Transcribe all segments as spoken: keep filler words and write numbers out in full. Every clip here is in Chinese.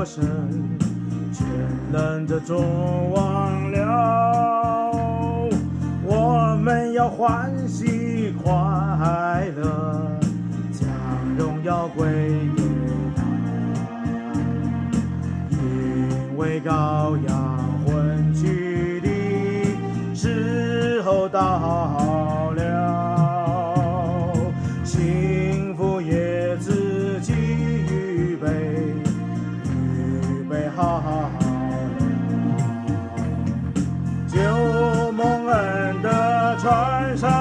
神，全能的众忘了。我们要欢喜快乐，将荣耀归给他，因为羔羊婚娶的时候到了，幸福也自己预备，预备好了，救蒙恩的船上，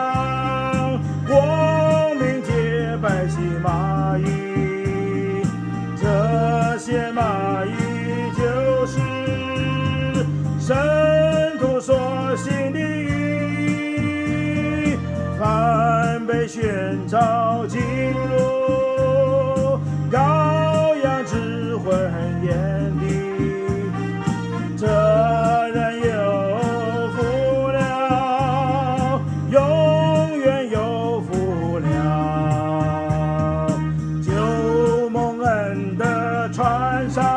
光明洁白洗马衣，这些马衣就是圣徒所行的义，凡被宣召进入羔羊之婚宴的，这人有福了，永远有福了。救蒙恩的船上，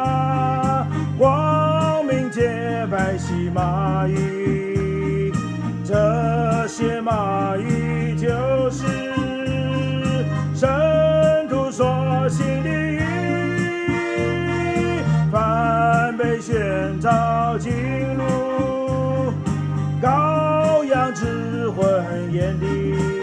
光明洁白洗马衣，这些马衣就是圣徒所行的义，凡被宣召进入羔羊之婚宴的。